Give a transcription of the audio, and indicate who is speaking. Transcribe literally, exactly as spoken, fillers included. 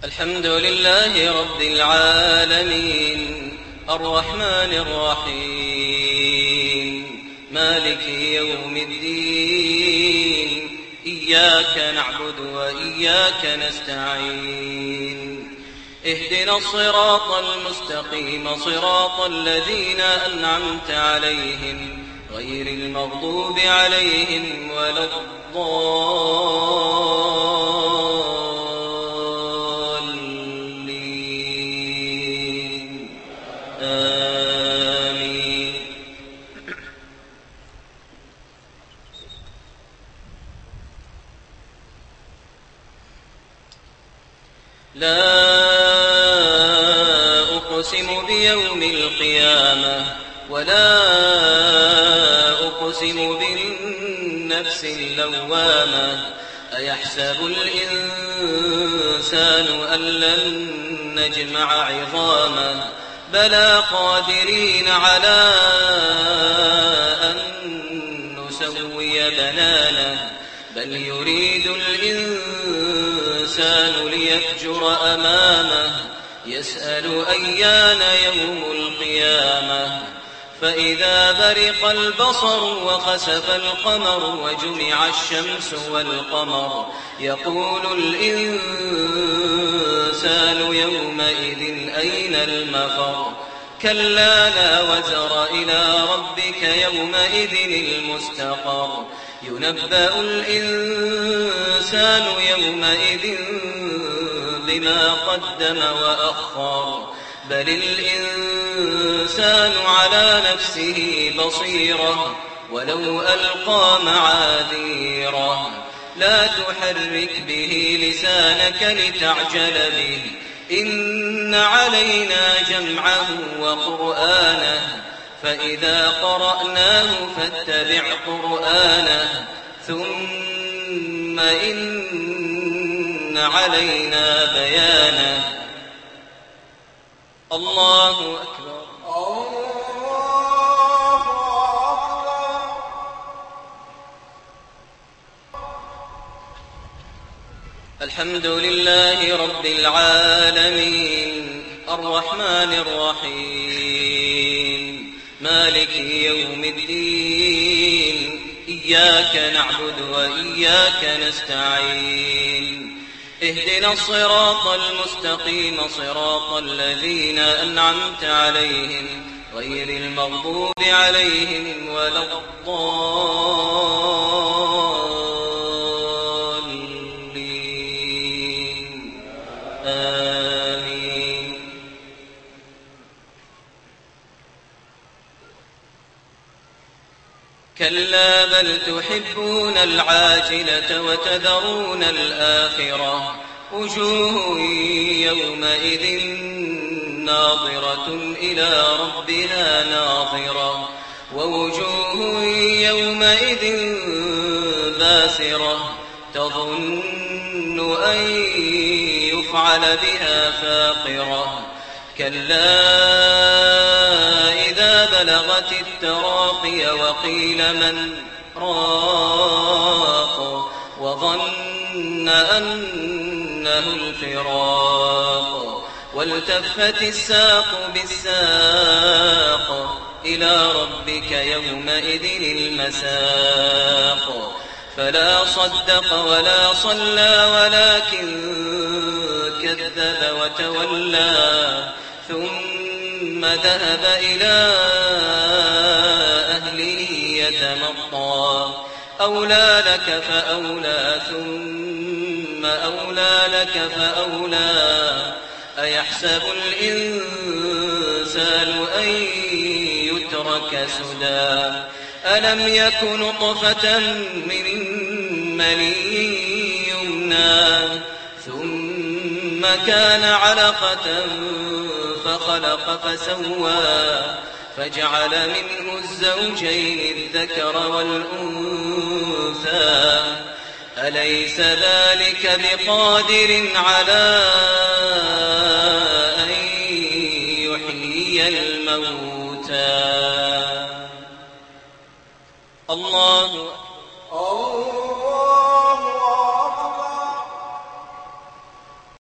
Speaker 1: الحمد لله رب العالمين الرحمن الرحيم مالك يوم الدين إياك نعبد وإياك نستعين اهدنا الصراط المستقيم صراط الذين أنعمت عليهم غير المغضوب عليهم ولا الضالين آمين. لا أقسم بيوم القيامة ولا أقسم بالنفس اللوامة أيحسب الإنسان أن لن نجمع عظامه بلى قادرين على أن نسوي بنانه بل يريد الإنسان ليفجر أمامه يسأل أيان يوم القيامة فإذا برق البصر وخسف القمر وجمع الشمس والقمر يقول الإنسان يومئذ أين المفر كلا لا وزر إلى ربك يومئذ المستقر ينبأ الإنسان يومئذ بما قدم وأخر بل الإنسان على نفسه بصيرة ولو ألقى معاذيره لا تحرك به لسانك لتعجل به إن علينا جمعه وقرآنه فإذا قرأناه فاتبع قرآنه ثم إن علينا بيانه. الله أكبر.
Speaker 2: الله أكبر.
Speaker 1: الحمد لله رب العالمين الرحمن الرحيم مالك يوم الدين إياك نعبد وإياك نستعين اهدنا الصراط المستقيم صراط الذين أنعمت عليهم غير المغضوب عليهم ولا الضالين آمين. كلا بل تحبون العاجلة وتذرون الآخرة وجوه يومئذ ناظرة إلى ربها ناظرة ووجوه يومئذ باسرة تظن أن يفعل بها فاقرة كلا إذا بلغت التراقي وقيل من راق وظن أنه الفراق والتفت الساق بالساق إلى ربك يومئذ المساق فلا صدق ولا صلى ولكن كذب وتولى ثم ذهب إلى أهله يتمطى أولى لك فأولى ثم أولى لك فأولى أيحسب الإنسان أن يترك سدى ألم يك نطفة من مني يمنى ثم كان علقة فخلق فسوى فجعل منه الزوجين الذكر والأنثى أليس ذلك بقادر على أن يحيي الموتى. الله